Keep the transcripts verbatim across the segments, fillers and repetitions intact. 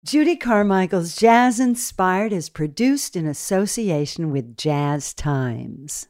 Judy Carmichael's Jazz Inspired is produced in association with Jazz Times.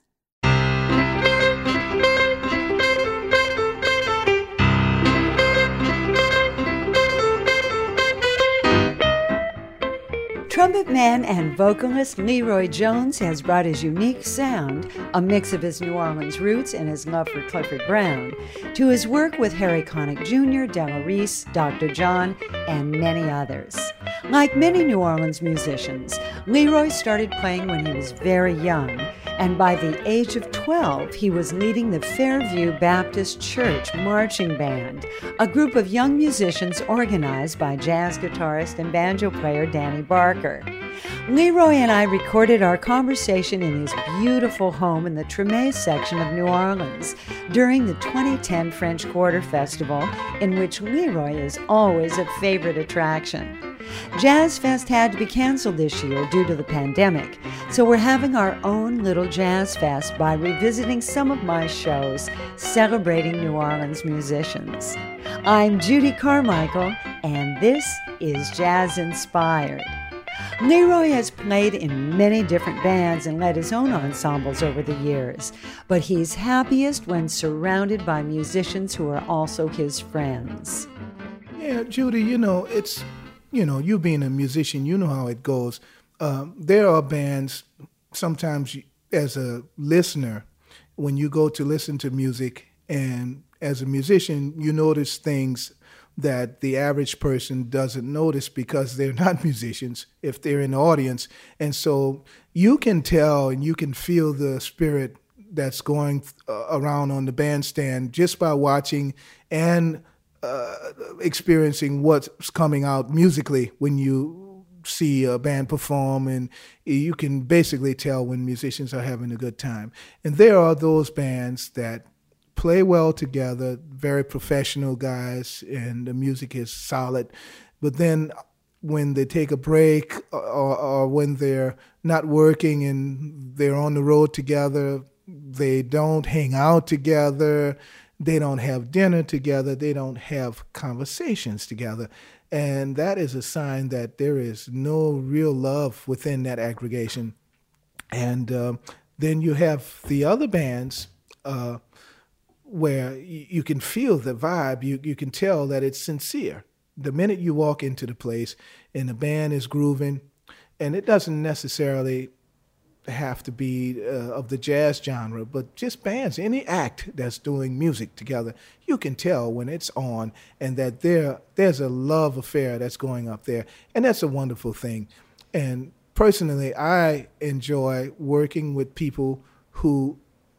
Trumpet man and vocalist Leroy Jones has brought his unique sound, a mix of his New Orleans roots and his love for Clifford Brown, to his work with Harry Connick Junior, Della Reese, Doctor John, and many others. Like many New Orleans musicians, Leroy started playing when he was very young, and by the age of twelve, he was leading the Fairview Baptist Church Marching Band, a group of young musicians organized by jazz guitarist and banjo player Danny Barker. Leroy and I recorded our conversation in his beautiful home in the Treme section of New Orleans during the twenty ten French Quarter Festival, in which Leroy is always a favorite attraction. Jazz Fest had to be canceled this year due to the pandemic, so we're having our own little Jazz Fest by revisiting some of my shows celebrating New Orleans musicians. I'm Judy Carmichael, and this is Jazz Inspired. Leroy has played in many different bands and led his own ensembles over the years, but he's happiest when surrounded by musicians who are also his friends. Yeah, Judy, you know, it's, you know, you being a musician, you know how it goes. Um, there are bands, sometimes you, as a listener, when you go to listen to music, and as a musician, you notice things that the average person doesn't notice because they're not musicians if they're in the audience. And so you can tell and you can feel the spirit that's going uh, around on the bandstand just by watching and uh, experiencing what's coming out musically when you see a band perform, and you can basically tell when musicians are having a good time. And there are those bands that play well together, very professional guys, and the music is solid. But then when they take a break or, or when they're not working and they're on the road together, they don't hang out together, they don't have dinner together, they don't have conversations together. And that is a sign that there is no real love within that aggregation. And uh, then you have the other bands uh, where you can feel the vibe, you you can tell that it's sincere. The minute you walk into the place and the band is grooving, and it doesn't necessarily have to be uh, of the jazz genre, but just bands, any act that's doing music together, you can tell when it's on and that there there's a love affair that's going up there, and that's a wonderful thing. And personally, I enjoy working with people who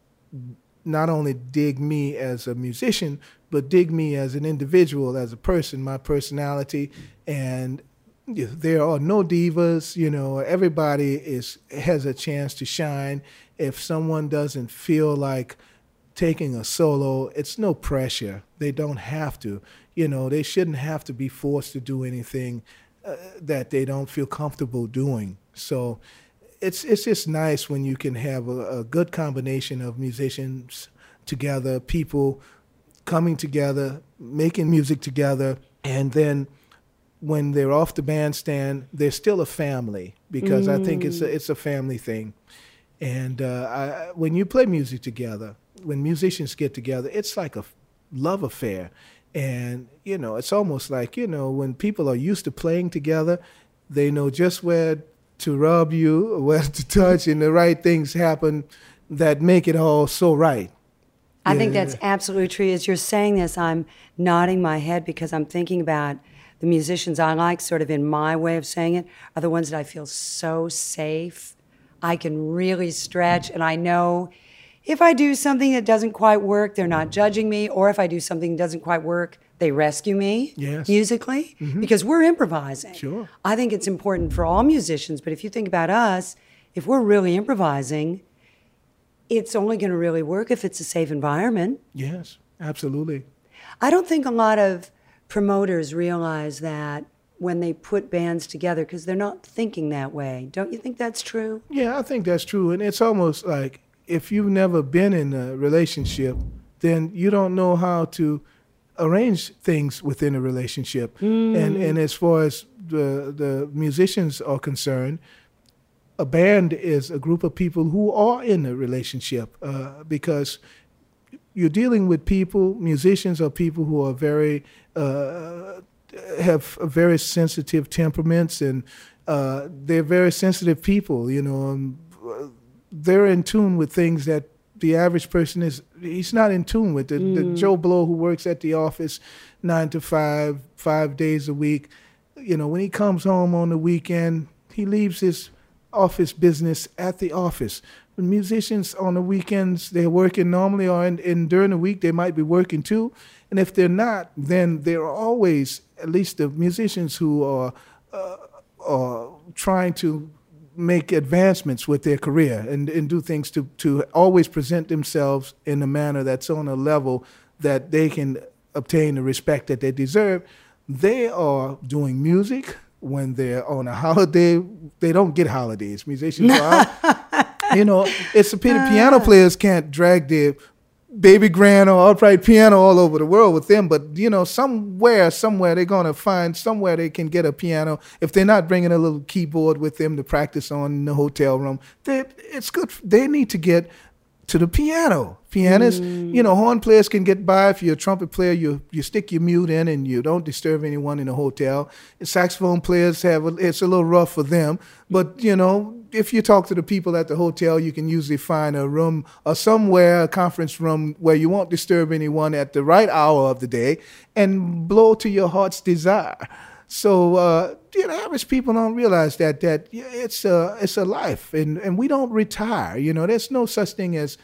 not only dig me as a musician, but dig me as an individual, as a person, my personality. And you know, there are no divas, you know, everybody is has a chance to shine. If someone doesn't feel like taking a solo, it's no pressure. They don't have to. You know, they shouldn't have to be forced to do anything uh, that they don't feel comfortable doing. So It's it's just nice when you can have a, a good combination of musicians together, people coming together, making music together, and then when they're off the bandstand, they're still a family, because mm. I think it's a, it's a family thing. And uh, I, when you play music together, when musicians get together, it's like a love affair. And, you know, it's almost like, you know, when people are used to playing together, they know just where to rub you, where to touch, and the right things happen that make it all so right. I yeah. think that's absolutely true. As you're saying this, I'm nodding my head because I'm thinking about the musicians I like, sort of in my way of saying it, are the ones that I feel so safe. I can really stretch, and I know if I do something that doesn't quite work, they're not judging me, or if I do something that doesn't quite work, they rescue me yes. musically, mm-hmm. because we're improvising. Sure. I think it's important for all musicians, but if you think about us, if we're really improvising, it's only going to really work if it's a safe environment. Yes, absolutely. I don't think a lot of promoters realize that when they put bands together, because they're not thinking that way. Don't you think that's true? Yeah, I think that's true. And it's almost like if you've never been in a relationship, then you don't know how to arrange things within a relationship. Mm. And and as far as the the musicians are concerned, a band is a group of people who are in a relationship uh, because you're dealing with people. Musicians are people who are very uh, have very sensitive temperaments, and uh, they're very sensitive people. You know, um, they're in tune with things that the average person is. He's not in tune with. The, mm. the Joe Blow who works at the office nine to five, five days a week. You know, when he comes home on the weekend, he leaves his office business at the office. The musicians on the weekends, they're working normally, or in, in during the week they might be working too. And if they're not, then there are always, at least the musicians who are, uh, are trying to make advancements with their career and, and do things to, to always present themselves in a manner that's on a level that they can obtain the respect that they deserve. They are doing music. When they're on a holiday, they don't get holidays. Musicians are out. You know, it's a pity piano players can't drag their baby grand or upright piano all over the world with them. But, you know, somewhere, somewhere they're going to find somewhere they can get a piano. If they're not bringing a little keyboard with them to practice on in the hotel room, they, it's good. They need to get to the piano. Pianists, mm. you know, horn players can get by. If you're a trumpet player, you you stick your mute in and you don't disturb anyone in a hotel. And saxophone players have, a, it's a little rough for them. But, you know, if you talk to the people at the hotel, you can usually find a room or somewhere, a conference room where you won't disturb anyone at the right hour of the day and blow to your heart's desire. So, uh, you know, average people don't realize that that it's a it's a life, and, and we don't retire. You know, there's no such thing as,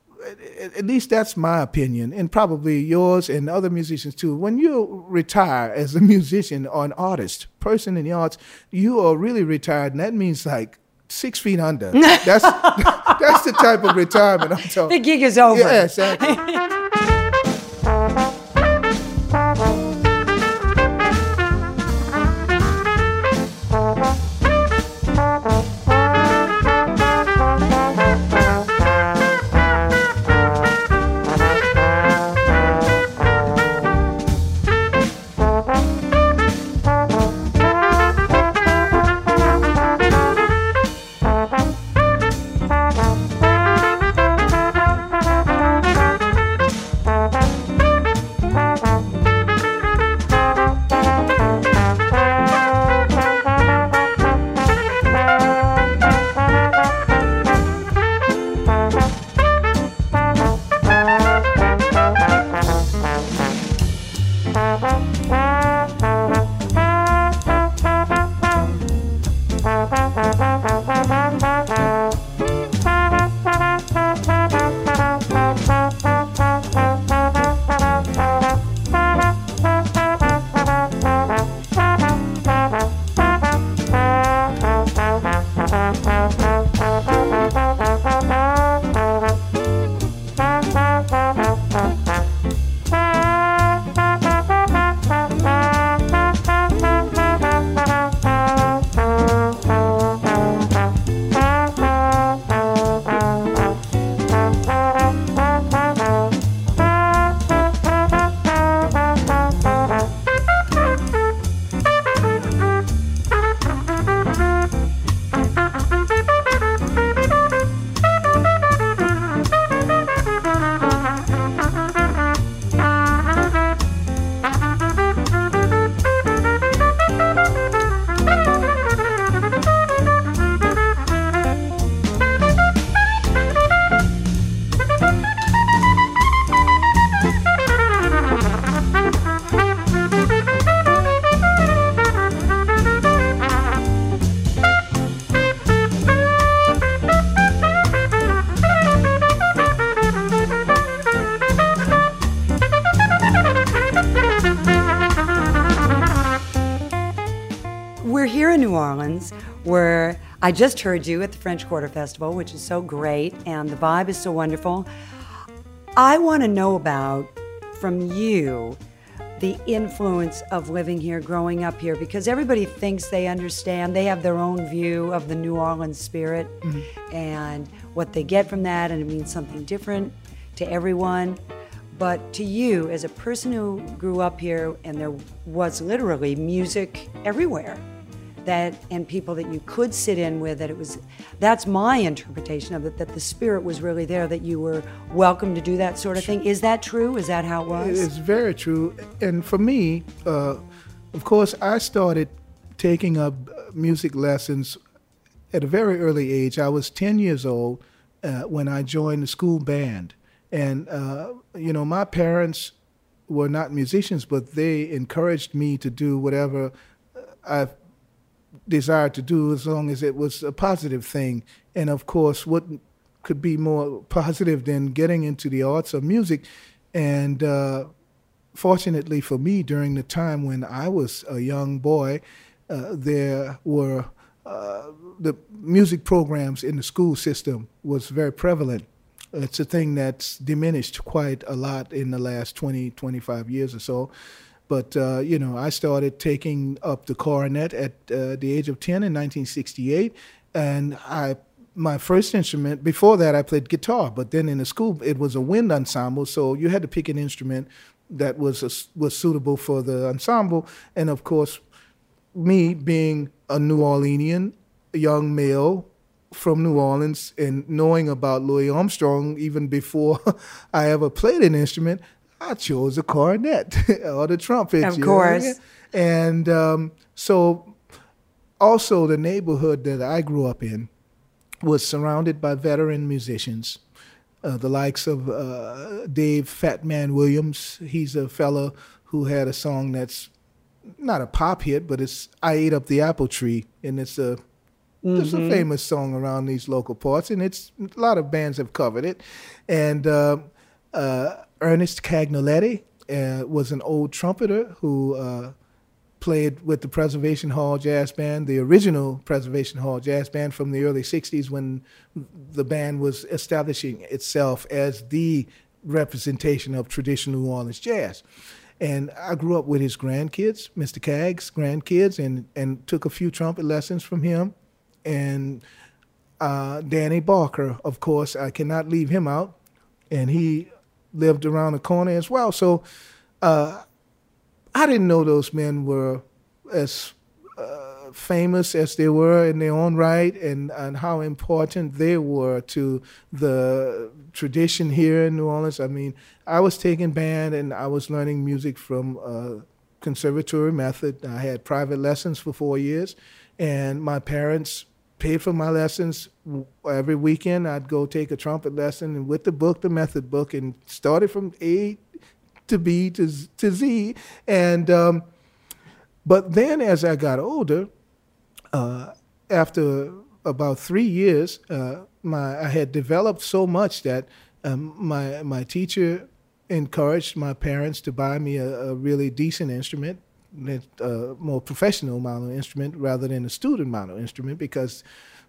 at least that's my opinion, and probably yours and other musicians too. When you retire as a musician or an artist, person in the arts, you are really retired, and that means like six feet under. That's that's the type of retirement I'm talking. The gig is over. Yeah, exactly. New Orleans, where I just heard you at the French Quarter Festival, which is so great, and the vibe is so wonderful. I want to know about, from you, the influence of living here, growing up here, because everybody thinks they understand. They have their own view of the New Orleans spirit mm-hmm. and what they get from that, and it means something different to everyone. But to you, as a person who grew up here and there was literally music everywhere, that and people that you could sit in with, that it was, that's my interpretation of it, that the spirit was really there, that you were welcome to do that sort of thing. Is that true? Is that how it was? It's very true. And for me, uh, of course, I started taking up music lessons at a very early age. I was ten years old uh, when I joined the school band. And, uh, you know, my parents were not musicians, but they encouraged me to do whatever I desired to do as long as it was a positive thing. And, of course, what could be more positive than getting into the arts of music? And uh, fortunately for me, during the time when I was a young boy, uh, there were uh, the music programs in the school system was very prevalent. It's a thing that's diminished quite a lot in the last twenty, twenty-five years or so. But, uh, you know, I started taking up the cornet at uh, the age of ten in nineteen sixty-eight. And I, my first instrument, before that I played guitar, but then in the school it was a wind ensemble, so you had to pick an instrument that was a, was suitable for the ensemble. And, of course, me being a New Orleanian, a young male, from New Orleans and knowing about Louis Armstrong even before I ever played an instrument, I chose the cornet or the trumpet. Of course. Know? And um, so also the neighborhood that I grew up in was surrounded by veteran musicians, uh, the likes of uh, Dave Fat Man Williams. He's a fellow who had a song that's not a pop hit, but it's I Ate Up the Apple Tree, and it's a It's mm-hmm. a famous song around these local parts, and it's a lot of bands have covered it. And uh, uh, Ernest Cagnoletti uh, was an old trumpeter who uh, played with the Preservation Hall Jazz Band, the original Preservation Hall Jazz Band from the early sixties when the band was establishing itself as the representation of traditional New Orleans jazz. And I grew up with his grandkids, Mister Cagg's grandkids, and, and took a few trumpet lessons from him. And uh, Danny Barker, of course, I cannot leave him out. And he lived around the corner as well. So uh, I didn't know those men were as uh, famous as they were in their own right, and, and how important they were to the tradition here in New Orleans. I mean, I was taking band and I was learning music from a conservatory method. I had private lessons for four years, and my parents paid for my lessons. Every weekend I'd go take a trumpet lesson, and with the book, the method book, and started from A to B to, to Z. And um, but then as I got older, uh, after about three years, uh, my I had developed so much that um, my my teacher encouraged my parents to buy me a, a really decent instrument, a more professional model instrument rather than a student model instrument, because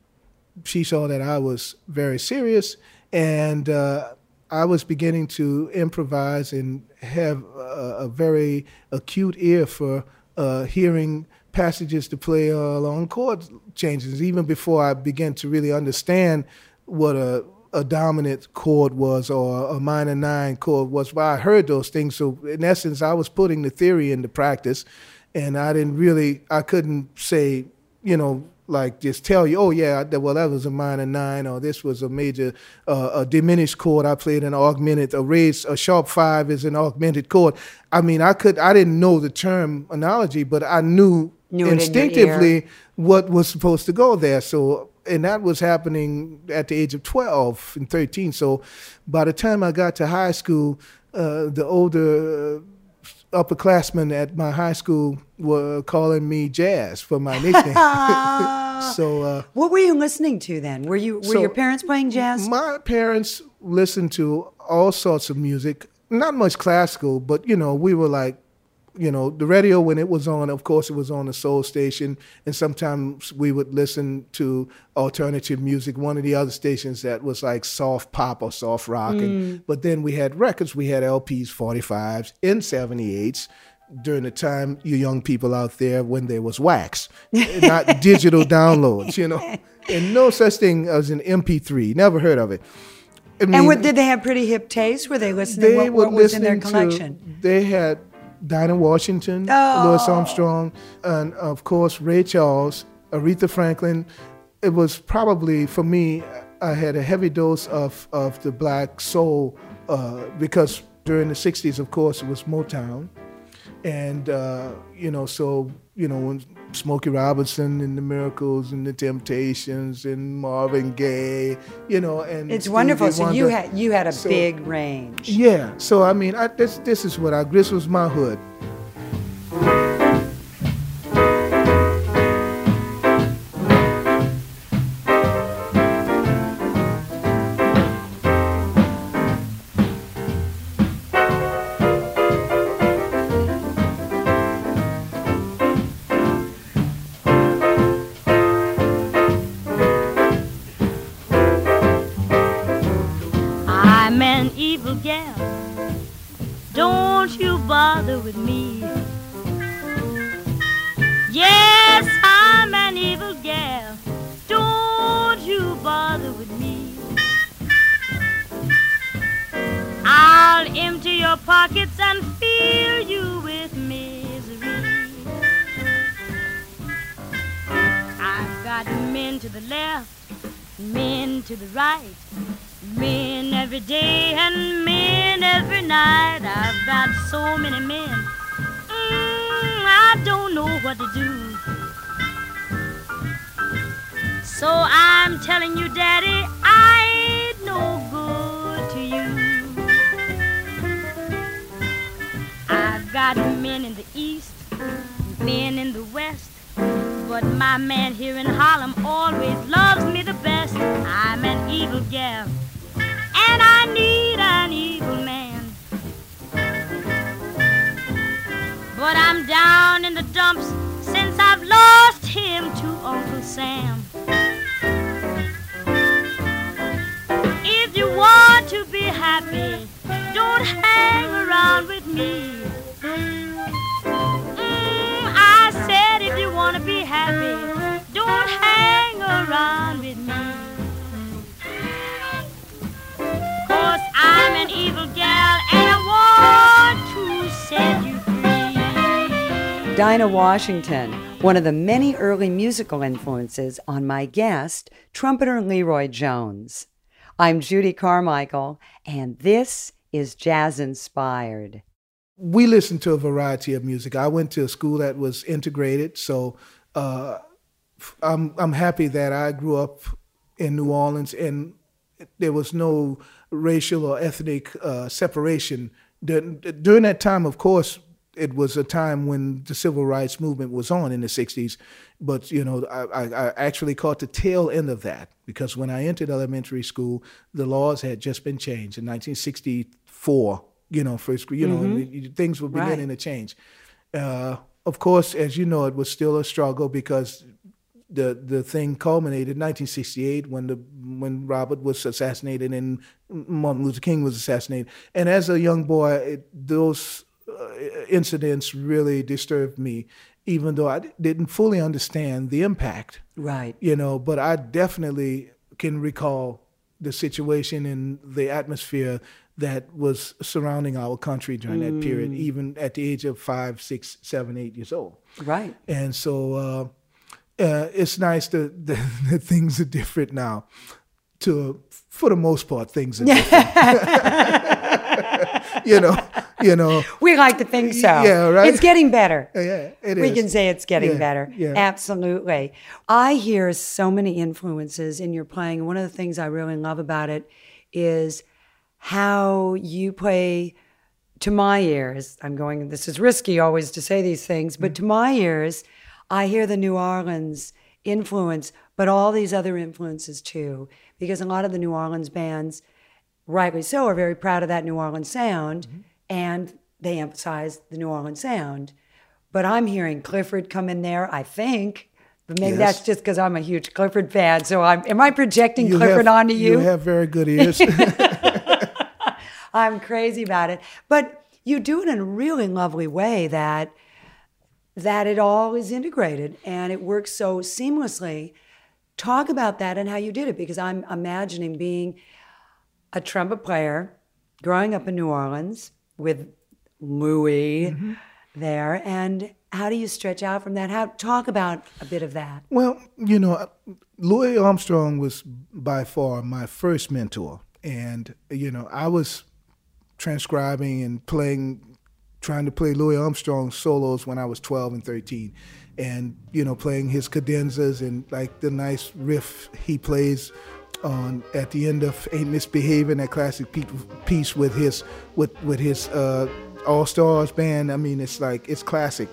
she saw that I was very serious, and uh, I was beginning to improvise and have a, a very acute ear for uh, hearing passages to play uh, along chord changes, even before I began to really understand what a a dominant chord was or a minor nine chord was. But I heard those things. So in essence, I was putting the theory into practice, and I didn't really, I couldn't say, you know, like just tell you, oh yeah, well that was a minor nine, or this was a major, uh, a diminished chord. I played an augmented, a raised, a sharp five is an augmented chord. I mean, I could, I didn't know the terminology, but I knew, knew instinctively what was supposed to go there. So, and that was happening at the age of twelve and thirteen. So by the time I got to high school, uh, the older uh, upperclassmen at my high school were calling me Jazz for my nickname. so, uh, what were you listening to then? Were you were so your parents playing jazz? My parents listened to all sorts of music, not much classical, but you know, we were like, you know, the radio when it was on, of course, it was on the soul station, and sometimes we would listen to alternative music, one of the other stations that was like soft pop or soft rock. Mm. And, but then we had records, we had L Ps, forty-fives, and seventy-eights during the time, you young people out there, when there was wax, not digital downloads, you know, and no such thing as an M P three, never heard of it. I mean, and what, did they have pretty hip taste? Were they listening? They what, what were was in their listening collection? to. They had Dinah Washington, Oh. Louis Armstrong, and of course Ray Charles, Aretha Franklin. It was probably, for me, I had a heavy dose of, of the black soul uh, because during the sixties, of course, it was Motown. And, uh, you know, so, you know, when Smokey Robinson and the Miracles and the Temptations and Marvin Gaye, you know, and It's Stevie wonderful. So Wonder. you had you had a So- big range. Yeah. So, I mean, I, this, this is what I, this was my hood. I'm an evil gal, don't you bother with me. Yes, I'm an evil gal, don't you bother with me. I'll empty your pockets and fill you with misery. I've got men to the left, men to the right, men every day and men every night. I've got so many men, mm, I don't know what to do. So I'm telling you, Daddy, I ain't no good to you. I've got men in the east, men in the west, but my man here in Harlem always loves me the best. I'm an evil gal, and I need an evil man. But I'm down in the dumps since I've lost him to Uncle Sam. If you want to be happy, don't hang around with me. Mm, I said if you want to be happy, don't hang around with me. Cause I'm an evil gal and I want to set you free. Dinah Washington, one of the many early musical influences on my guest, trumpeter Leroy Jones. I'm Judy Carmichael, and this is Jazz Inspired. We listened to a variety of music. I went to a school that was integrated, so uh, I'm I'm happy that I grew up in New Orleans and there was no racial or ethnic uh, separation. Dur- During that time, of course, it was a time when the civil rights movement was on in the sixties, but you know, I, I, I actually caught the tail end of that because when I entered elementary school, the laws had just been changed in nineteen sixty-four. You know, first, you know, Mm-hmm. and things were beginning Right. to change. Uh, of course, as you know, it was still a struggle because the the thing culminated in nineteen sixty-eight when the when Robert was assassinated and Martin Luther King was assassinated. And as a young boy, it, those uh, incidents really disturbed me, even though I didn't fully understand the impact. Right. You know, but I definitely can recall the situation and the atmosphere that was surrounding our country during that period, even at the age of five, six, seven, eight years old. Right. And so uh, uh, it's nice that, that, that things are different now. To for the most part, things are different. you know, you know. We like to think so. Yeah, right? It's getting better. Yeah, it We is. can say it's getting Yeah, better. yeah. Absolutely. I hear so many influences in your playing. And one of the things I really love about it is how you play, to my ears, I'm going, this is risky always to say these things, but to my ears, I hear the New Orleans influence, but all these other influences too, because a lot of the New Orleans bands, rightly so, are very proud of that New Orleans sound, and they emphasize the New Orleans sound. But I'm hearing Clifford come in there, I think, but maybe Yes. that's just because I'm a huge Clifford fan. So I'm, am I projecting You Clifford have, onto you? You have very good ears. I'm crazy about it. But you do it in a really lovely way that that it all is integrated and it works so seamlessly. Talk about that and how you did it, because I'm imagining being a trumpet player growing up in New Orleans with Louis mm-hmm. there, and how do you stretch out from that? How talk about a bit of that? Well, you know, Louis Armstrong was by far my first mentor, and you know, I was transcribing and playing, trying to play Louis Armstrong solos when I was twelve and thirteen, and you know, playing his cadenzas and like the nice riff he plays on at the end of Ain't Misbehaving, that classic piece with his with with his uh, All Stars band. I mean, it's like it's classic.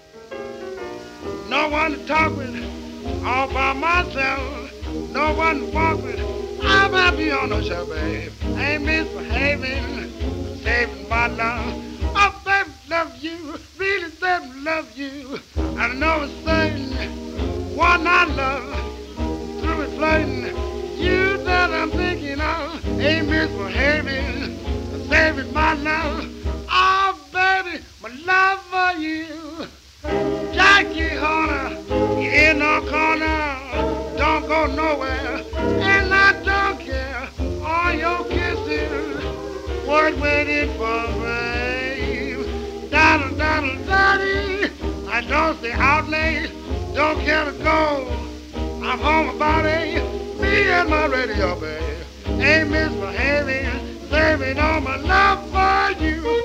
No one to talk with, all by myself. No one to walk with, I'm happy on no show, babe. Ain't misbehaving, saving my love. Oh, baby, love you, really, baby, love you. I know it's saying, one I love, through it flirting. You that I'm thinking of, ain't misbehaving, saving my love. Oh, baby, my love for you. Jackie Horner, you in no corner, don't go nowhere, and I don't care. All your kisses, worth waiting for, babe. Daddle, daddle, daddy, I don't stay out late, don't care to go. I'm home about eight, me and my radio, babe. Ain't misbehaving, saving all my love for you.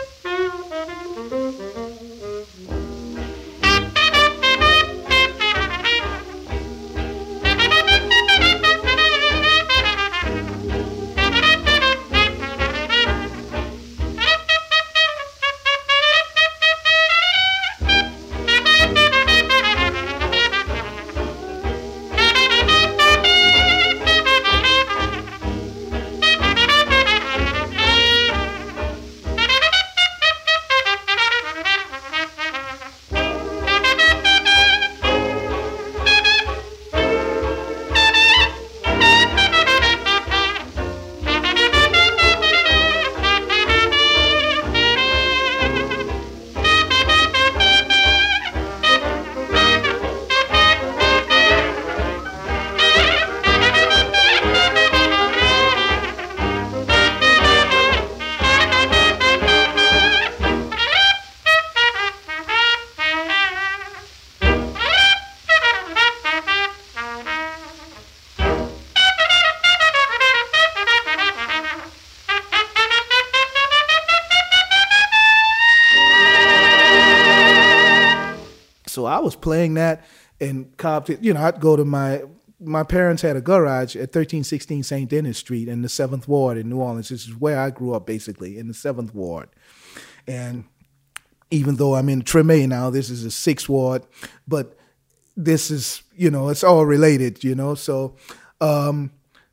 So I was playing that in Cobb. You know, I'd go to my, my parents had a garage at thirteen sixteen Saint Denis Street in the seventh Ward in New Orleans. This is where I grew up, basically, in the seventh Ward. And even though I'm in Treme now, this is the sixth Ward, but this is, you know, it's all related, you know. So um,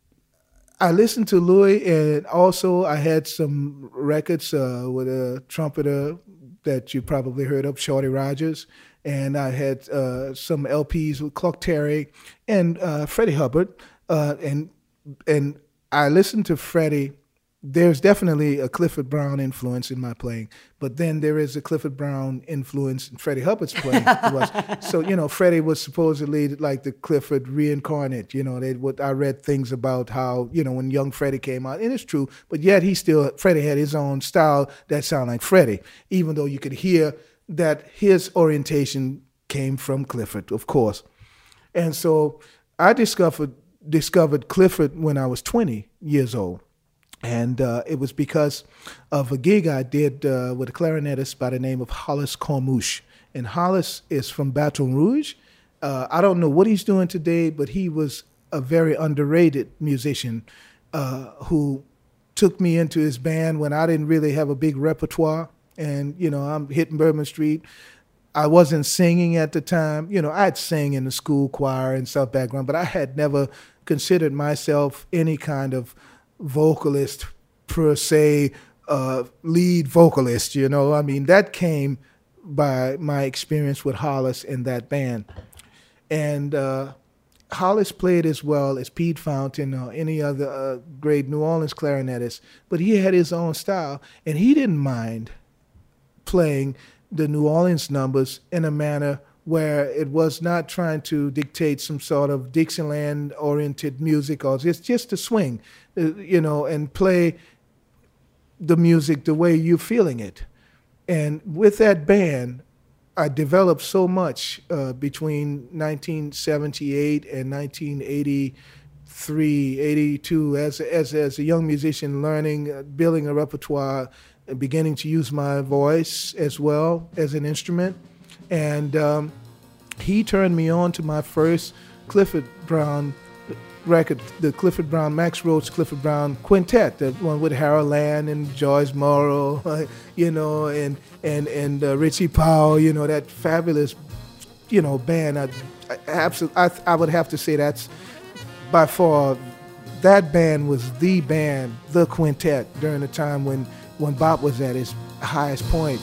I listened to Louis, and also I had some records uh, with a trumpeter that you probably heard of, Shorty Rogers. And I had uh, some L Ps with Clark Terry and uh, Freddie Hubbard. Uh, and and I listened to Freddie. There's definitely a Clifford Brown influence in my playing, but then there is a Clifford Brown influence in Freddie Hubbard's playing. was. So, you know, Freddie was supposedly like the Clifford reincarnate. You know, they what I read things about how, you know, when young Freddie came out, and it's true, but yet he still, Freddie had his own style that sounded like Freddie, even though you could hear that his orientation came from Clifford, of course. And so I discovered discovered Clifford when I was twenty years old. And uh, it was because of a gig I did uh, with a clarinetist by the name of Hollis Cormouche. And Hollis is from Baton Rouge. Uh, I don't know what he's doing today, but he was a very underrated musician uh, who took me into his band when I didn't really have a big repertoire. And, you know, I'm hitting Bourbon Street. I wasn't singing at the time. You know, I'd sing in the school choir and stuff background, but I had never considered myself any kind of vocalist per se, uh, lead vocalist, you know. I mean, that came by my experience with Hollis and that band. And uh, Hollis played as well as Pete Fountain or any other uh, great New Orleans clarinetist, but he had his own style, and he didn't mind playing the New Orleans numbers in a manner where it was not trying to dictate some sort of Dixieland-oriented music, or it's just to swing, uh, you know, and play the music the way you're feeling it. And with that band, I developed so much uh, between nineteen seventy-eight and nineteen eighty-three, eighty-two, as as as a young musician, learning, uh, building a repertoire, uh, beginning to use my voice as well as an instrument. And um, he turned me on to my first Clifford Brown record, the Clifford Brown, Max Roach Clifford Brown Quintet, the one with Harold Land and Joyce Morrow, you know, and and and uh, Richie Powell, you know, that fabulous, you know, band. I, I absolutely, I, I would have to say that's by far, that band was the band, the quintet during the time when when Bop was at his highest point.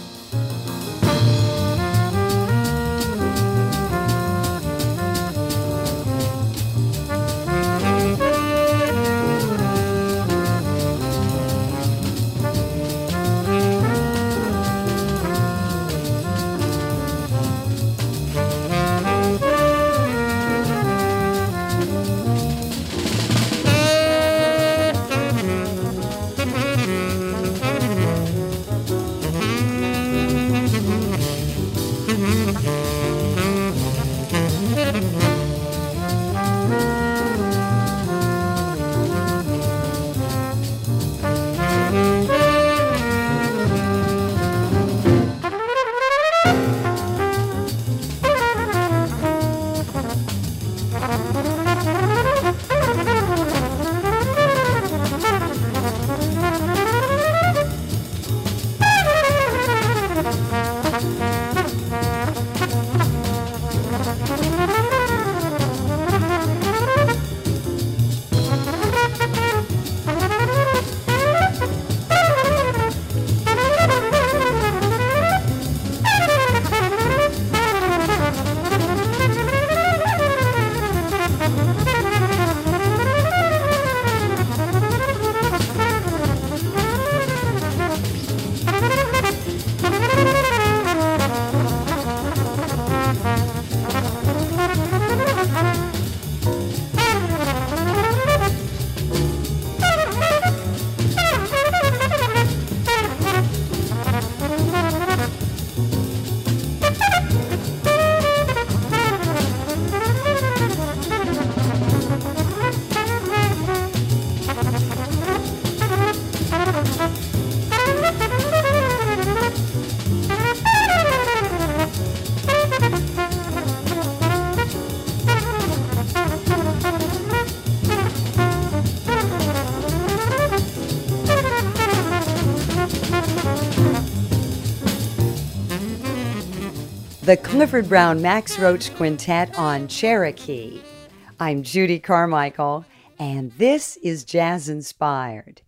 The Clifford Brown Max Roach Quintet on Cherokee. I'm Judy Carmichael, and this is Jazz Inspired.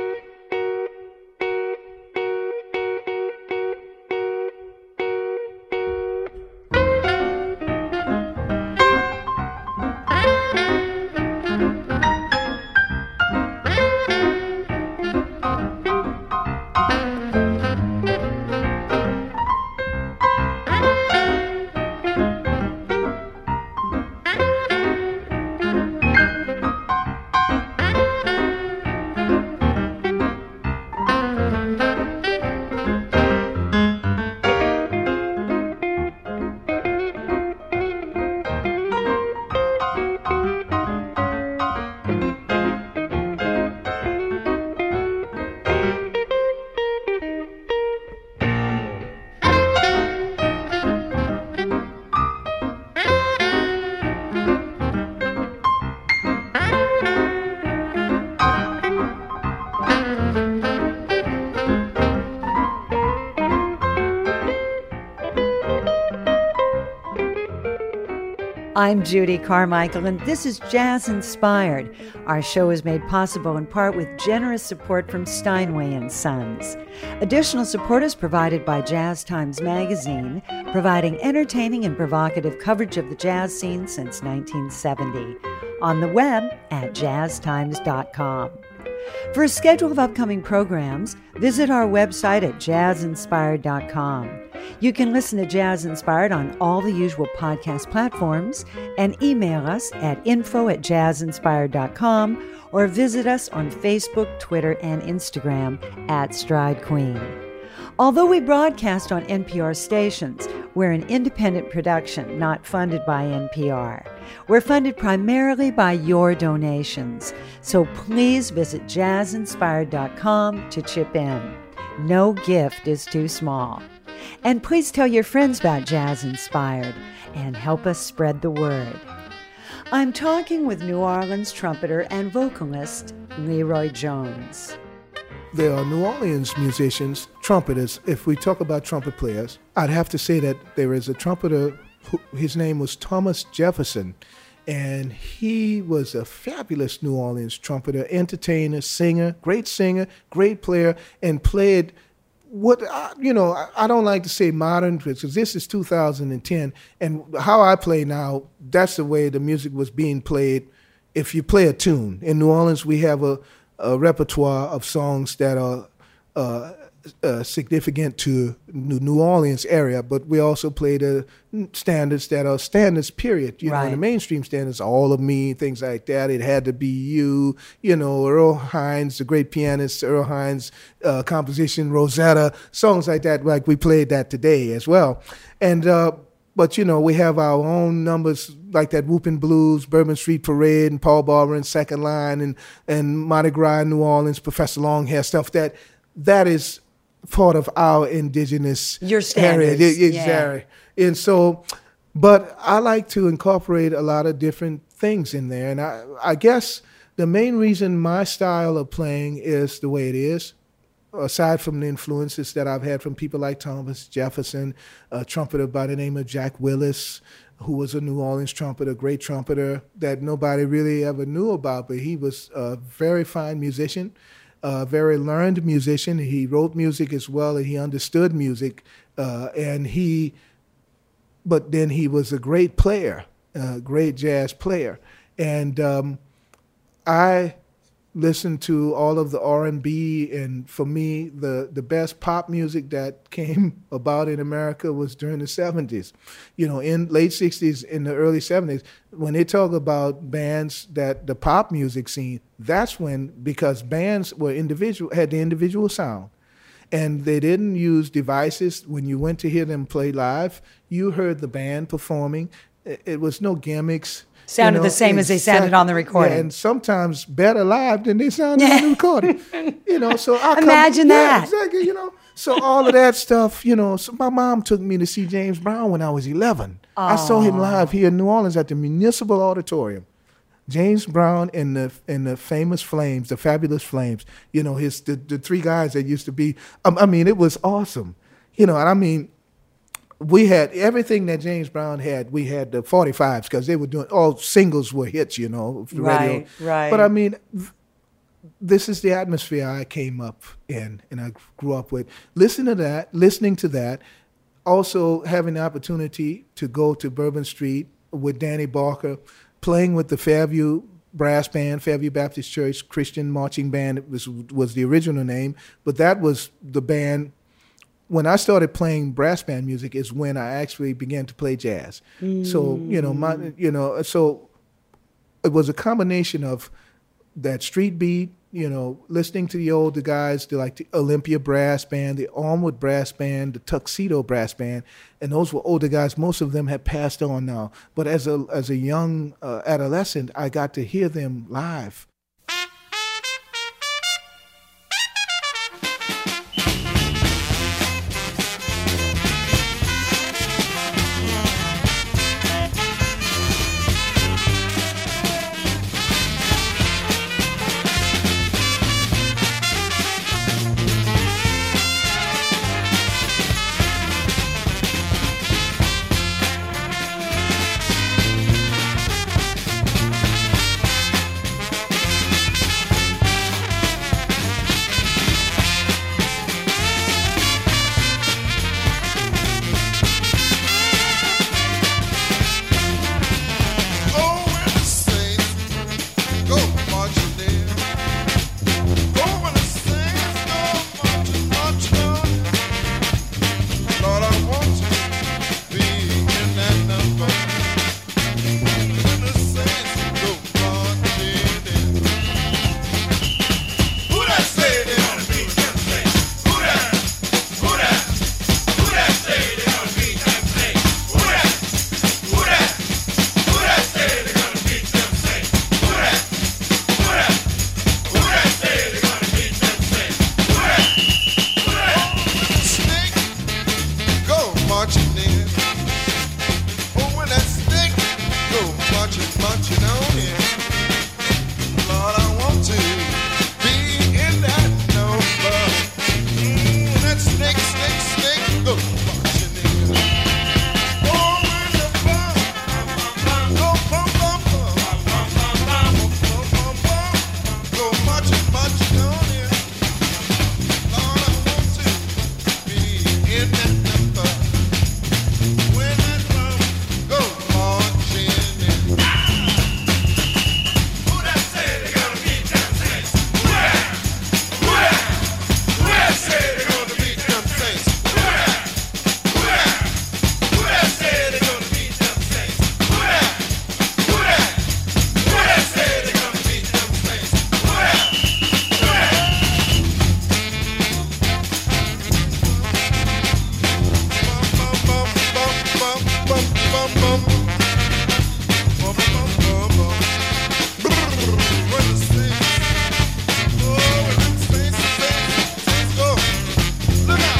I'm Judy Carmichael, and this is Jazz Inspired. Our show is made possible in part with generous support from Steinway and Sons. Additional support is provided by Jazz Times Magazine, providing entertaining and provocative coverage of the jazz scene since nineteen seventy. On the web at jazz times dot com. For a schedule of upcoming programs, visit our website at jazz inspired dot com. You can listen to Jazz Inspired on all the usual podcast platforms and email us at info at jazz inspired dot com or visit us on Facebook, Twitter, and Instagram at Stride Queen. Although we broadcast on N P R stations, we're an independent production, not funded by N P R. We're funded primarily by your donations, so please visit jazz inspired dot com to chip in. No gift is too small. And please tell your friends about Jazz Inspired and help us spread the word. I'm talking with New Orleans trumpeter and vocalist Leroy Jones. There are New Orleans musicians, trumpeters. If we talk about trumpet players, I'd have to say that there is a trumpeter, who, his name was Thomas Jefferson, and he was a fabulous New Orleans trumpeter, entertainer, singer, great singer, great player, and played what, I, you know, I, I don't like to say modern, because this is two thousand ten, and how I play now, that's the way the music was being played if you play a tune. In New Orleans, we have a a repertoire of songs that are uh, uh, significant to the New Orleans area, but we also play the standards that are standards, period. You right. know, the mainstream standards, All of Me, things like that. It Had to Be You, you know, Earl Hines, the great pianist, Earl Hines' uh, composition, Rosetta, songs like that, like we played that today as well. And uh, But, you know, we have our own numbers like that Whoopin' Blues, Bourbon Street Parade, and Paul Barber and Second Line, and, and Mardi Gras in New Orleans, Professor Longhair, stuff that that is part of our indigenous Your standards. area. Exactly. Yeah. And so, but I like to incorporate a lot of different things in there. And I, I guess the main reason my style of playing is the way it is, aside from the influences that I've had from people like Thomas Jefferson, a trumpeter by the name of Jack Willis, who was a New Orleans trumpeter, great trumpeter that nobody really ever knew about, but he was a very fine musician, a very learned musician. He wrote music as well, and he understood music, uh, and he, but then he was a great player, a great jazz player. And um, I listened to all of the R and B, and for me, the, the best pop music that came about in America was during the seventies. You know, in late sixties, in the early seventies, when they talk about bands that the pop music scene, that's when, because bands were individual, had the individual sound, and they didn't use devices. When you went to hear them play live, you heard the band performing. It, it was no gimmicks. Sounded you know, the same as they sounded on the recording. Yeah, and sometimes better live than they sounded on the recording. You know, so I Imagine come, that. Yeah, exactly, you know. So all of that stuff, you know, so my mom took me to see James Brown when I was eleven. Aww. I saw him live here in New Orleans at the Municipal Auditorium. James Brown and the and the famous Flames, the Fabulous Flames, you know, his the, the three guys that used to be, um, I mean, it was awesome. You know, and I mean, we had everything that James Brown had. We had the forty-fives because they were doing, all singles were hits, you know, the right, radio. Right, But I mean, th- this is the atmosphere I came up in and I grew up with. Listen to that, listening to that, also having the opportunity to go to Bourbon Street with Danny Barker, playing with the Fairview Brass Band, Fairview Baptist Church Christian Marching Band. It was, was the original name, but that was the band. When I started playing brass band music is when I actually began to play jazz. Mm. So, you know, my, you know, so it was a combination of that street beat, you know, listening to the older guys, the, like the Olympia Brass Band, the Armwood Brass Band, the Tuxedo Brass Band, and those were older guys. Most of them have passed on now. But as a as a young uh, adolescent, I got to hear them live. marching, marching on in. Lord, I want to be in that number. Mm, that snake, snake, snake, go marching in. Oh, when the bum, go bum, bum, bum, bum, bum, bum, go marching, marching on in. Lord, I want to be in that number. When that bum go marching in. Who that say they gonna beat them saints? Who that? Who that? Who that say they gonna beat them saints? Who that? Who that? Who that say they gonna beat them saints? Who that? Who that? Who that say they gonna beat them saints? Who that? Who that? Bum, bum, bum, bum, bum, bum, bum. Bum, bum, bum, bum. Brrr, when the saints, oh, when the saints, saints, saints go. Look out.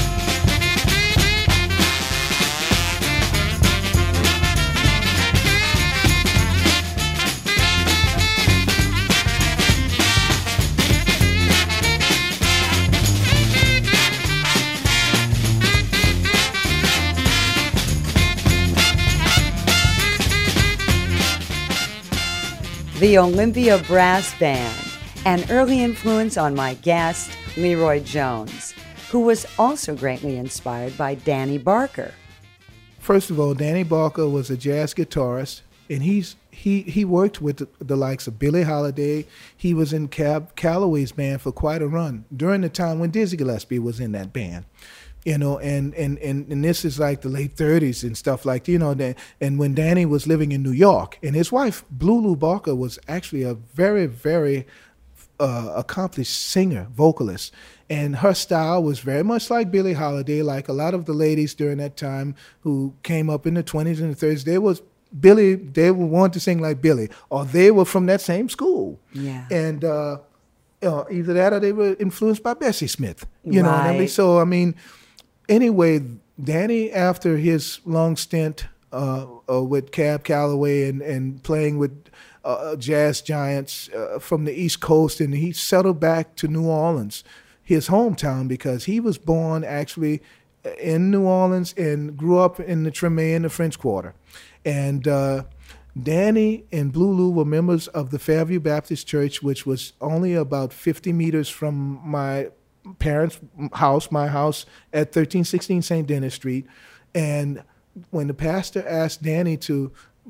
The Olympia Brass Band, an early influence on my guest, Leroy Jones, who was also greatly inspired by Danny Barker. First of all, Danny Barker was a jazz guitarist, and he's he he worked with the, the likes of Billie Holiday. He was in Cab Calloway's band for quite a run during the time when Dizzy Gillespie was in that band. You know, and, and, and, and this is like the late thirties and stuff like, you know, that, and when Danny was living in New York, and his wife, Blue Lou Barker, was actually a very, very uh, accomplished singer, vocalist. And her style was very much like Billie Holiday, like a lot of the ladies during that time who came up in the twenties and the thirties. They was Billie, they would want to sing like Billie, or they were from that same school. Yeah. And uh, uh, either that or they were influenced by Bessie Smith. You know what I mean? Right. So, I mean... Anyway, Danny, after his long stint uh, uh, with Cab Calloway and, and playing with uh, jazz giants uh, from the East Coast, and he settled back to New Orleans, his hometown, because he was born actually in New Orleans and grew up in the Treme in the French Quarter. And uh, Danny and Blue Lou were members of the Fairview Baptist Church, which was only about fifty meters from my parents' house, my house at thirteen sixteen Saint Denis Street. And when the pastor asked Danny to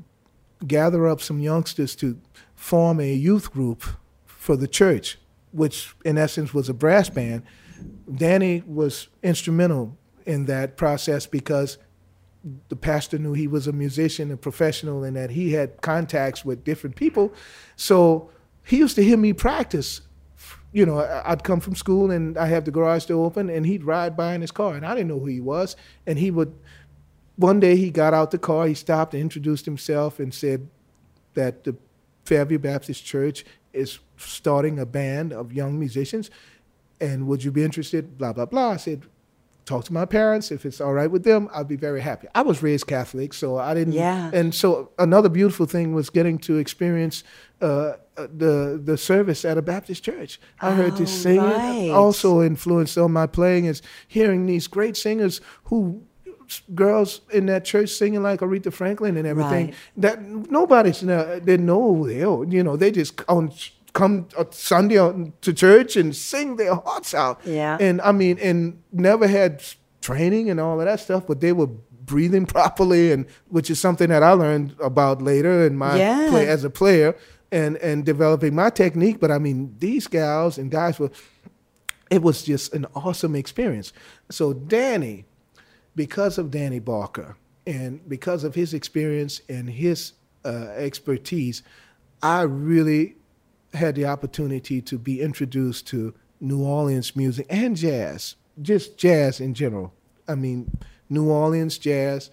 gather up some youngsters to form a youth group for the church, which in essence was a brass band, Danny was instrumental in that process because the pastor knew he was a musician, a professional, and that he had contacts with different people. So he used to hear me practice. You know, I'd come from school and I have the garage door open and he'd ride by in his car and I didn't know who he was. And he would, one day he got out the car, he stopped and introduced himself and said that the Fairview Baptist Church is starting a band of young musicians and would you be interested, blah, blah, blah. I said, talk to my parents. If it's all right with them, I'd be very happy. I was raised Catholic, so I didn't. Yeah. And so another beautiful thing was getting to experience uh, the the service at a Baptist church. I Oh, heard this singing. right. Also influenced on my playing is hearing these great singers who girls in that church singing like Aretha Franklin and everything. Right. That nobody's uh, didn't know who they were. You know, they just on. come Sunday to church and sing their hearts out. Yeah. And I mean, and never had training and all of that stuff, but they were breathing properly, and which is something that I learned about later in my Yeah. play as a player and, and developing my technique. But I mean, these gals and guys were, it was just an awesome experience. So Danny, because of Danny Barker and because of his experience and his uh, expertise, I really had the opportunity to be introduced to New Orleans music and jazz, just jazz in general. I mean, New Orleans jazz,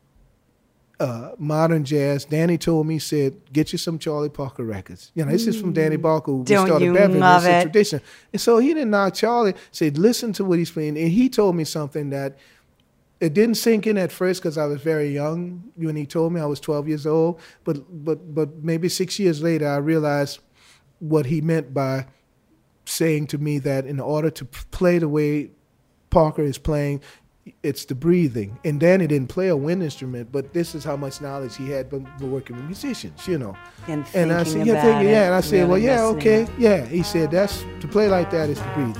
uh, modern jazz. Danny told me, said, get you some Charlie Parker records. You know, this is from Danny Barker, who Don't started you Beverly. love It's a it? tradition. And so he didn't knock Charlie, said, listen to what he's playing. And he told me something that it didn't sink in at first because I was very young when he told me. I was twelve years old. But but but maybe six years later, I realized what he meant by saying to me that in order to p- play the way Parker is playing, it's the breathing. And Danny didn't play a wind instrument, but this is how much knowledge he had from working with musicians, you know. And And I thinking said, yeah, about thinking, it, yeah. And I said, well, really yeah, listening. okay, yeah. He said, that's to play like that is to breathe.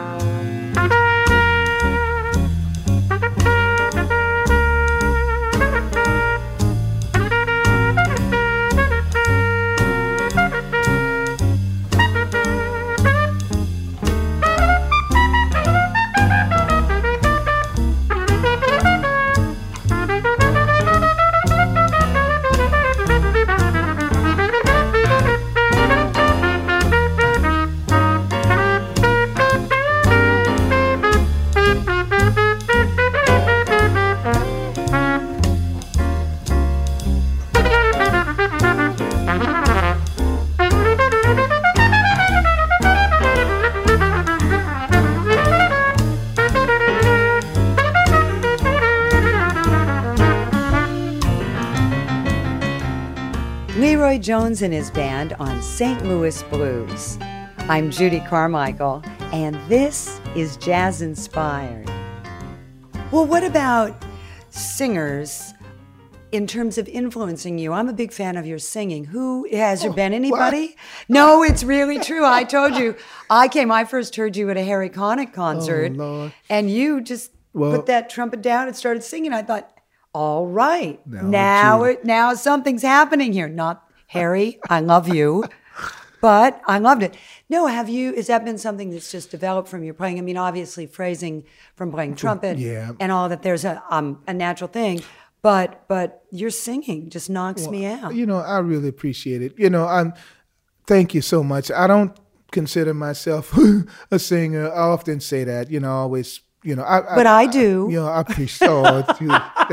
Leroy Jones and his band on Saint Louis Blues. I'm Judy Carmichael, and this is Jazz Inspired. Well, what about singers in terms of influencing you? I'm a big fan of your singing. Who has there Oh, been anybody? No, it's really true. I told you. I came, I first heard you at a Harry Connick concert, Oh, Lord. and you just Well- put that trumpet down and started singing. I thought, all right, No, now Judy. it, now something's happening here. Not Harry, I love you, but I loved it. No, have you? Has that been something that's just developed from your playing? I mean, obviously phrasing from playing trumpet, yeah. and all that. There's a um, a natural thing, but but your singing just knocks me out. You know, I really appreciate it. You know, I'm. Thank you so much. I don't consider myself a singer. I often say that. You know, I always. You know, I. But I do. You know, I appreciate. Oh, you,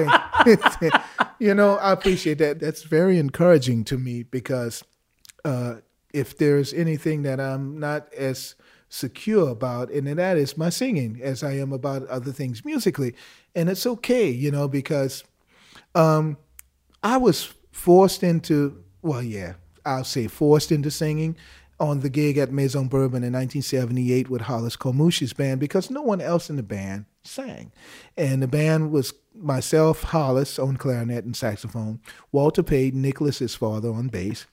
thank, you know, I appreciate that. That's very encouraging to me because uh, if there's anything that I'm not as secure about, and that is my singing, as I am about other things musically, and it's okay, you know, because um, I was forced into. Well, yeah, I'll say forced into singing on the gig at Maison Bourbon in nineteen seventy-eight with Hollis Kolmush's band because no one else in the band sang. And the band was myself, Hollis on clarinet and saxophone, Walter Payton, Nicholas's father on bass,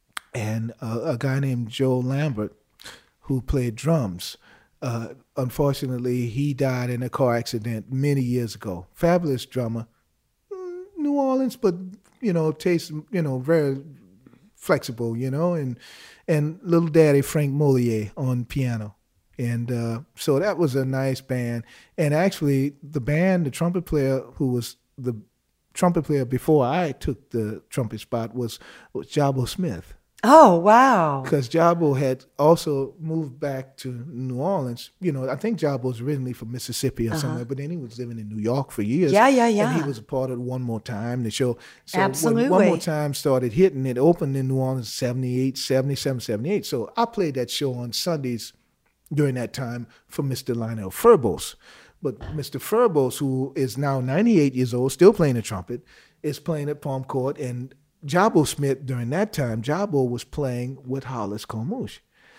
and uh, a guy named Joe Lambert who played drums. Uh, unfortunately, he died in a car accident many years ago. Fabulous drummer, Mm, New Orleans, but, you know, taste, you know, very flexible, you know, and and little daddy Frank Mollier on piano. And uh, so that was a nice band. And actually the band, the trumpet player who was the trumpet player before I took the trumpet spot was, was Jabo Smith. Oh wow! Because Jabo had also moved back to New Orleans. You know, I think Jabo was originally from Mississippi or somewhere, but then he was living in New York for years. Yeah, yeah, yeah. And he was a part of One More Time, the show. So Absolutely. when One More Time started hitting, it opened in New Orleans seventy-eight, seventy-seven, seventy-eight. So I played that show on Sundays during that time for Mister Lionel Furbos. But Mister Furbos, who is now ninety-eight years old, still playing the trumpet, is playing at Palm Court, and Jabo Smith, during that time, Jabo was playing with Hollis Kolmush.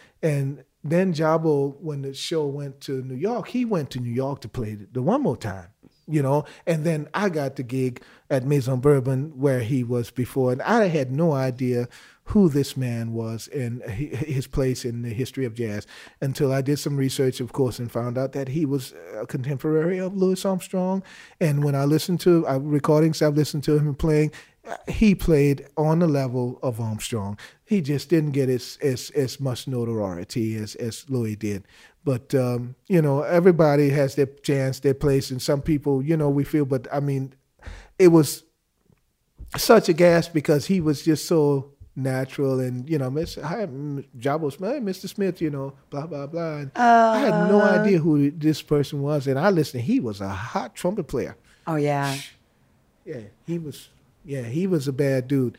And then Jabo, when the show went to New York, he went to New York to play the One More Time, you know. And then I got the gig at Maison Bourbon where he was before. And I had no idea who this man was and his place in the history of jazz until I did some research, of course, and found out that he was a contemporary of Louis Armstrong. And when I listened to uh, recordings, I've listened to him playing, he played on the level of Armstrong. He just didn't get as as, as much notoriety as, as Louis did. But, um, you know, everybody has their chance, their place, and some people, you know, we feel, but I mean, it was such a gas because he was just so natural and, you know, Miss Hi, Jabo Smith, Mister Smith, you know, blah, blah, blah. And uh, I had no idea who this person was. And I listened, he was a hot trumpet player. Oh yeah. Yeah, he was... Yeah, he was a bad dude.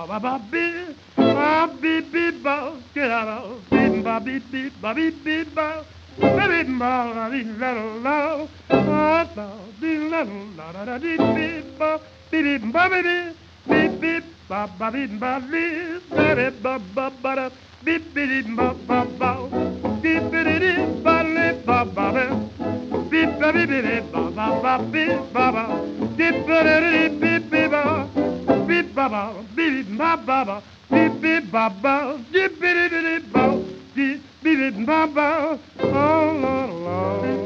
ba ba ba beep, ba beep beep ba, get out, beep ba beep beep ba beep beep ba, ba beep ba la dee la la, ba ba dee la la la la dee beep ba, beep beep ba beep beep beep ba ba beep ba beep ba beep ba ba ba da, beep beep ba ba ba, beep beep ba beep ba ba ba. Beep ba beep beep ba ba ba beep ba ba beep ba beep beep beep ba beep ba ba beep ba ba ba beep beep ba ba beep beep beep ba beep beep ba ba oh la la.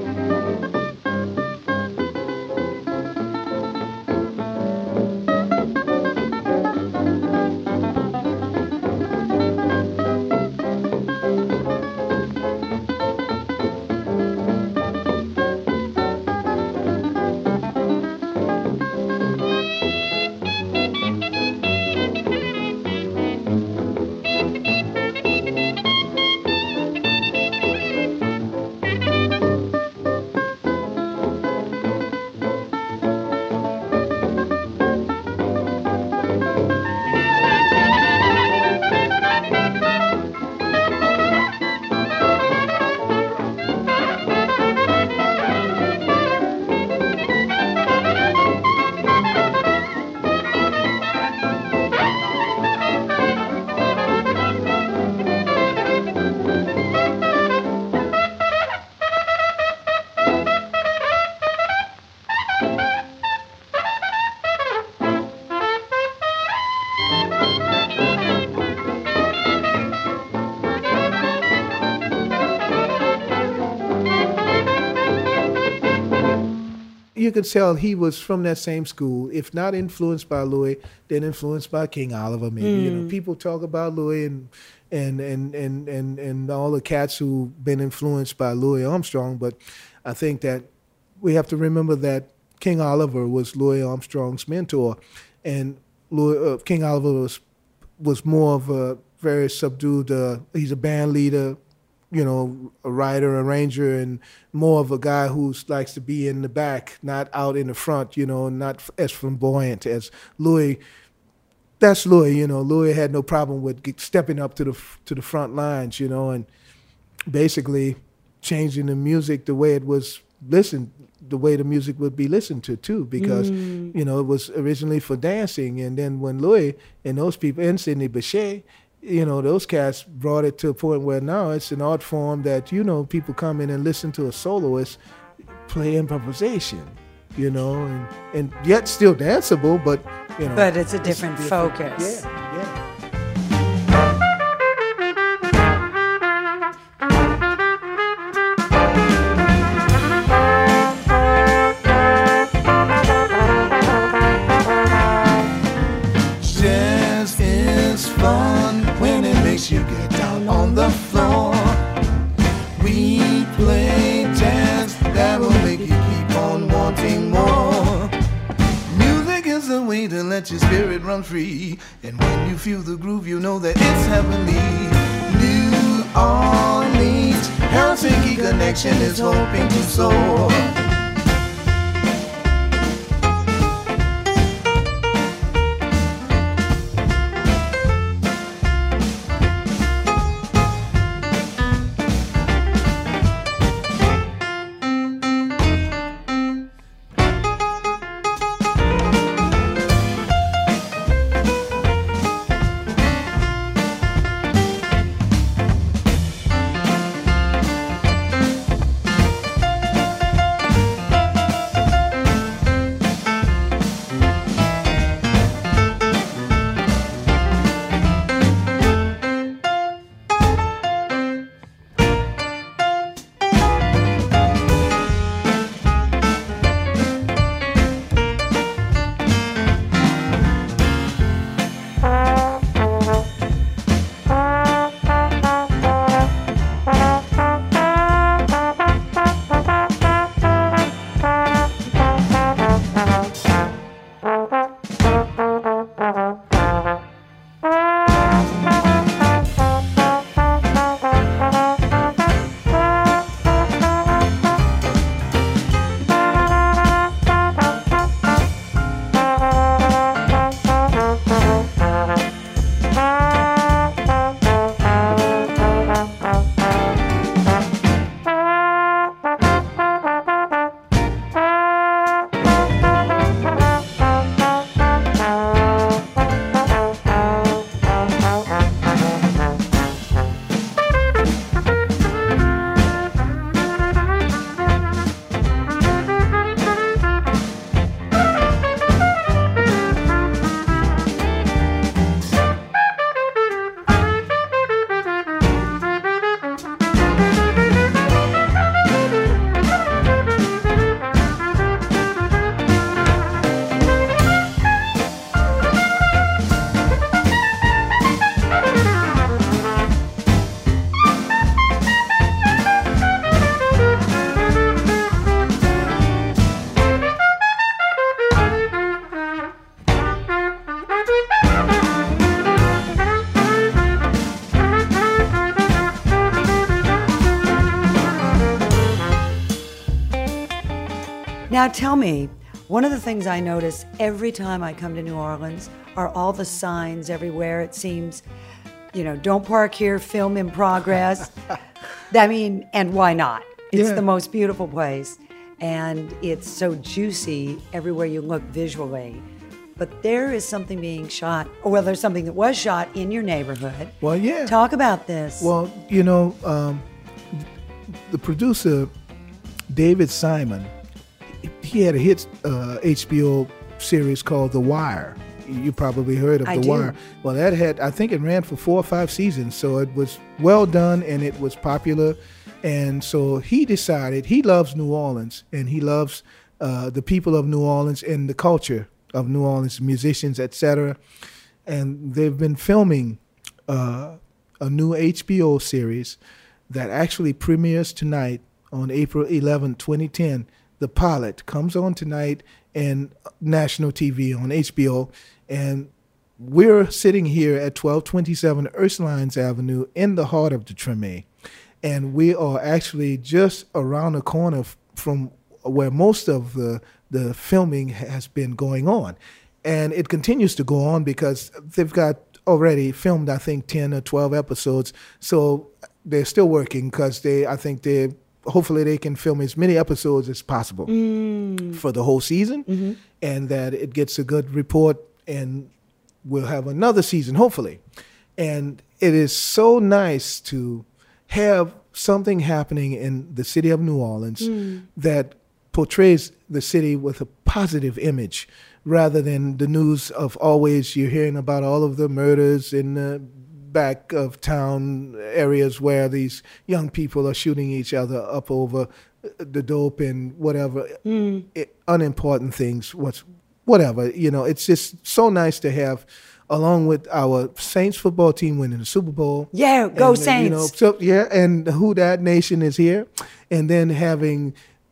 You could tell he was from that same school, if not influenced by Louis, then influenced by King Oliver. Maybe mm. you know, people talk about Louis and and and and and and all the cats who've been influenced by Louis Armstrong, but I think that we have to remember that King Oliver was Louis Armstrong's mentor, and Louis, uh, King Oliver was was more of a very subdued. Uh, he's a band leader, you know, a writer, arranger, and more of a guy who likes to be in the back, not out in the front, you know, not as flamboyant as Louis. That's Louis, you know. Louis had no problem with stepping up to the to the front lines, you know, and basically changing the music the way it was listened, the way the music would be listened to too, because mm. you know, it was originally for dancing, and then when Louis and those people, and Sidney Bechet, you know, those cats brought it to a point where now it's an art form that, you know, people come in and listen to a soloist play improvisation, you know, and, and yet still danceable, but, you know. But it's a different, it's different focus. Yeah, yeah. You get down on the floor. We play jazz that will make you keep on wanting more. Music is a way to let your spirit run free, and when you feel the groove, you know that it's heavenly. New Orleans, Helsinki connection is hoping to soar. Now tell me, one of the things I notice every time I come to New Orleans are all the signs everywhere. It seems, you know, don't park here, film in progress. I mean, and why not? It's Yeah. the most beautiful place. And it's so juicy everywhere you look visually. But there is something being shot, or well, there's something that was shot in your neighborhood. Well, yeah. Talk about this. Well, you know, um, the producer, David Simon, he had a hit uh, H B O series called The Wire. You probably heard of I The do. Wire. Well, that had, I think it ran for four or five seasons, so it was well done and it was popular. And so he decided, he loves New Orleans and he loves uh, the people of New Orleans and the culture of New Orleans, musicians, et cetera. And they've been filming uh, a new H B O series that actually premieres tonight on April eleventh, twenty ten. The pilot comes on tonight in national T V on H B O. And we're sitting here at twelve twenty-seven Ursulines Avenue in the heart of the Treme. And we are actually just around the corner f- from where most of the, the filming has been going on. And it continues to go on because they've got already filmed, I think, ten or twelve episodes. So they're still working because they, I think they, hopefully they can film as many episodes as possible Mm. for the whole season, Mm-hmm. and that it gets a good report, and we'll have another season, hopefully. And it is so nice to have something happening in the city of New Orleans Mm. that portrays the city with a positive image rather than the news of always you're hearing about all of the murders in the back of town areas where these young people are shooting each other up over the dope and whatever, Mm. it, unimportant things, what's whatever. You know, it's just so nice to have, along with our Saints football team winning the Super Bowl. Yeah, go and, uh, Saints. You know, so yeah, and Who Dat Nation is here, and then having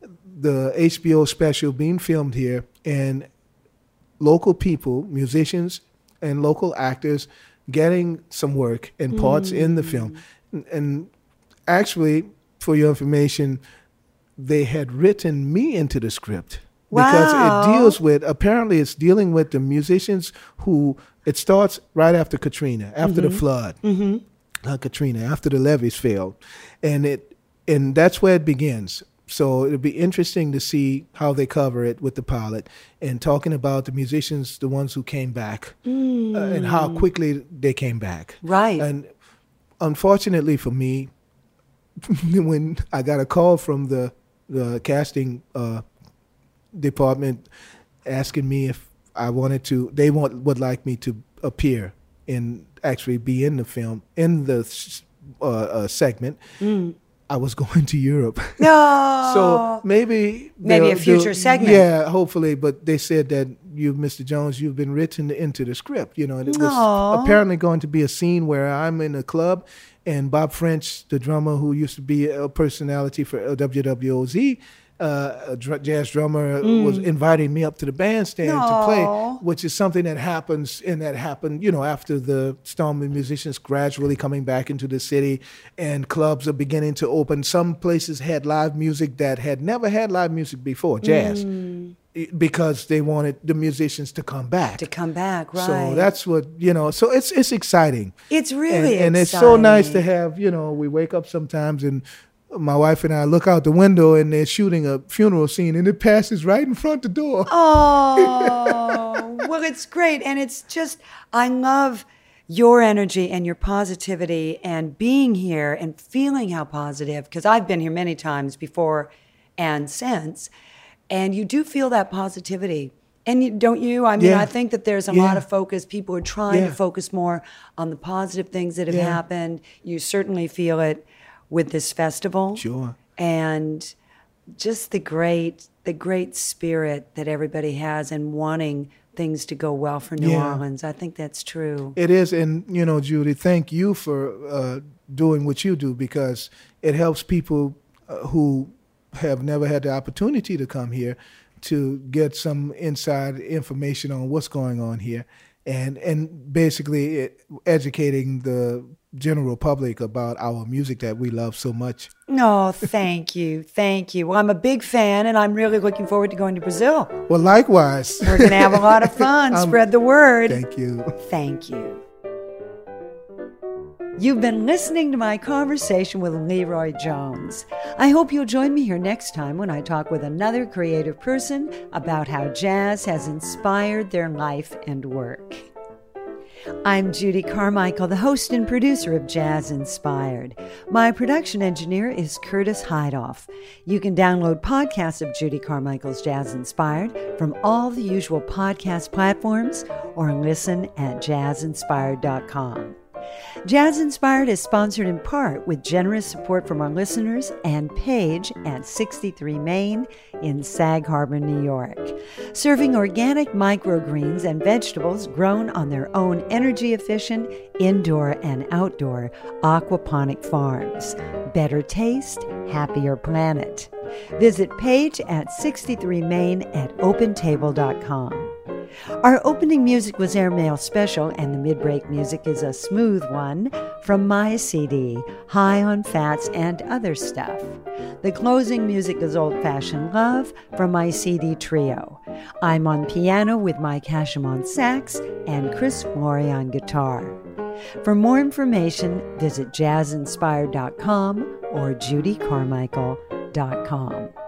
the H B O special being filmed here, and local people, musicians, and local actors getting some work and parts in the film. And, and actually, for your information, they had written me into the script. Because Wow. it deals with, apparently it's dealing with the musicians who, it starts right after Katrina, after the flood, Mm-hmm. uh, Katrina, after the levees failed. And it, and that's where it begins. So it'll be interesting to see how they cover it with the pilot and talking about the musicians, the ones who came back, uh, and how quickly they came back. Right. And unfortunately for me, when I got a call from the, the casting uh, department asking me if I wanted to, they want, would like me to appear and actually be in the film, in the uh, uh, segment, Mm. I was going to Europe. No. So maybe Maybe a they'll- future they'll- segment. Yeah, hopefully. But they said that you, Mister Jones, you've been written into the script. You know, and it was Aw. apparently going to be a scene where I'm in a club, and Bob French, the drummer who used to be a personality for W W O Z, uh, a dr- jazz drummer, was inviting me up to the bandstand to play, Aw. which is something that happens, and that happened, you know, after the storm of musicians gradually coming back into the city, and clubs are beginning to open. Some places had live music that had never had live music before, jazz, i- because they wanted the musicians to come back. To come back, right. So that's what, you know, so it's it's exciting. It's really and, and it's so nice to exciting. have, you know, we wake up sometimes and my wife and I look out the window and they're shooting a funeral scene and it passes right in front the door. Oh, well, it's great. And it's just, I love your energy and your positivity and being here and feeling how positive, because I've been here many times before and since, and you do feel that positivity. And you, don't you? I mean, Yeah. I think that there's a Yeah. lot of focus. People are trying Yeah. to focus more on the positive things that have Yeah. happened. You certainly feel it with this festival. Sure. And just the great the great spirit that everybody has and wanting things to go well for New Yeah. Orleans. I think that's true. It is, and you know, Judy, thank you for uh, doing what you do, because it helps people uh, who have never had the opportunity to come here to get some inside information on what's going on here. and and basically it, educating the general public about our music that we love so much. No, thank you. Thank you. Well, I'm a big fan, and I'm really looking forward to going to Brazil. Well, likewise. We're going to have a lot of fun. um, Spread the word. Thank you. Thank you. You've been listening to my conversation with Leroy Jones. I hope you'll join me here next time when I talk with another creative person about how jazz has inspired their life and work. I'm Judy Carmichael, the host and producer of Jazz Inspired. My production engineer is Curtis Heidoff. You can download podcasts of Judy Carmichael's Jazz Inspired from all the usual podcast platforms or listen at jazz inspired dot com. Jazz Inspired is sponsored in part with generous support from our listeners and Paige at sixty-three Main in Sag Harbor, New York, serving organic microgreens and vegetables grown on their own energy-efficient indoor and outdoor aquaponic farms. Better taste, happier planet. Visit Paige at sixty-three Main at open table dot com. Our opening music was Airmail Special, and the mid-break music is a smooth one from my C D, High on Fats and Other Stuff. The closing music is Old Fashioned Love from my C D Trio. I'm on piano with Mike Hashem on sax and Chris Flory on guitar. For more information, visit jazz inspired dot com or judy carmichael dot com.